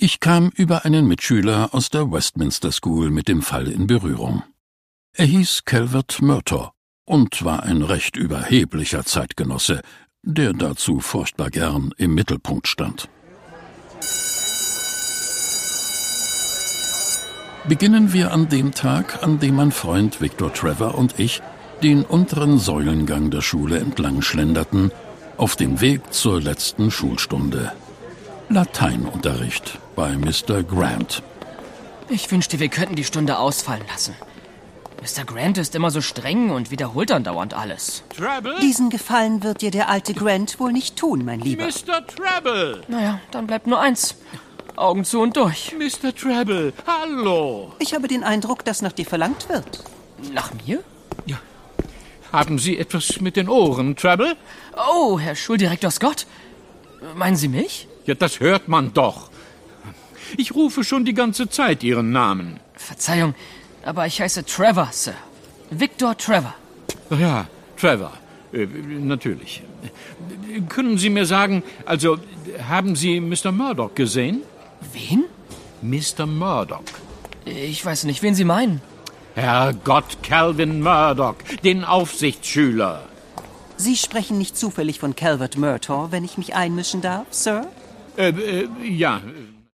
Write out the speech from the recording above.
Ich kam über einen Mitschüler aus der Westminster School mit dem Fall in Berührung. Er hieß Calvert Murtaugh und war ein recht überheblicher Zeitgenosse, der dazu furchtbar gern im Mittelpunkt stand. Beginnen wir an dem Tag, an dem mein Freund Victor Trevor und ich den unteren Säulengang der Schule entlang schlenderten, auf dem Weg zur letzten Schulstunde. Lateinunterricht bei Mr. Grant. Ich wünschte, wir könnten die Stunde ausfallen lassen. Mr. Grant ist immer so streng und wiederholt andauernd alles. Treble? Diesen Gefallen wird dir der alte Grant wohl nicht tun, mein Lieber. Mr. Treble! Naja, dann bleibt nur eins. Augen zu und durch. Mr. Treble, hallo! Ich habe den Eindruck, dass nach dir verlangt wird. Nach mir? Ja. Haben Sie etwas mit den Ohren, Treble? Oh, Herr Schuldirektor Scott. Meinen Sie mich? Ja, das hört man doch. Ich rufe schon die ganze Zeit Ihren Namen. Verzeihung, aber ich heiße Trevor, Sir. Victor Trevor. Ach ja, Trevor. Natürlich. Können Sie mir sagen, also, haben Sie Mr. Murdoch gesehen? Wen? Mr. Murdoch. Ich weiß nicht, wen Sie meinen. Herrgott, Calvin Murdoch, den Aufsichtsschüler. Sie sprechen nicht zufällig von Calvert Murtaugh, wenn ich mich einmischen darf, Sir? Ja.